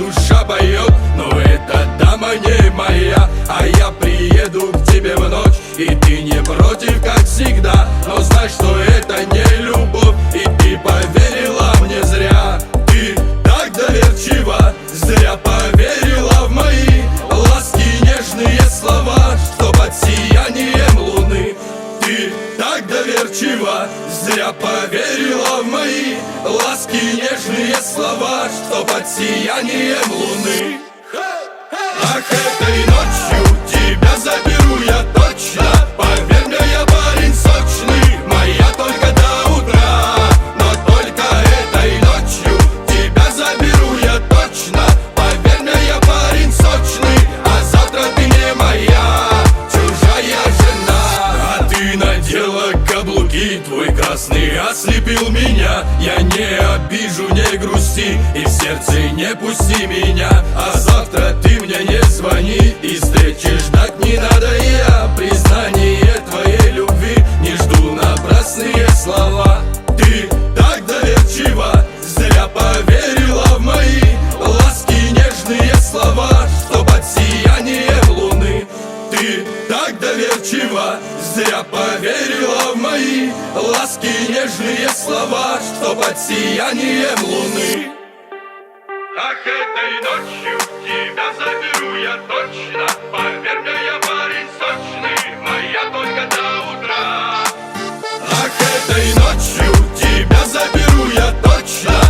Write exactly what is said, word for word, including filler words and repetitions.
душа поет. Но эта дама не моя, а я приеду к тебе в ночь, и ты не против, как всегда. Но знай, что это не любовь, и ты поверила мне зря. Ты так доверчива, зря поверила в мои ласки, нежные слова, что под сиянием луны. Ты так доверчива, зря поверила в мои ласки, нежные слова, что под сиянием луны. Ах, этой ночью тебя заберу я точно. Поверь мне, я парень сочный, моя только до утра. Но только этой ночью тебя заберу я точно. Поверь мне, я парень сочный, а завтра ты не моя чужая жена. А ты надела каблуки, твой красный ослепил меня. Я не обижу, не грусти, и в сердце не пусти меня. А завтра ты мне не звони, и встречи ждать не надо. Я признание твоей любви не жду напрасные слова. Ты так доверчива, зря поверила в мои ласки, нежные слова, что под сиянием луны. Ты так доверчива, зря поверила в мои ласки, нежные слова, что под сиянием луны. Ах, этой ночью тебя заберу я точно. Поверь мне, я парень сочный, моя только до утра. Ах, этой ночью тебя заберу я точно.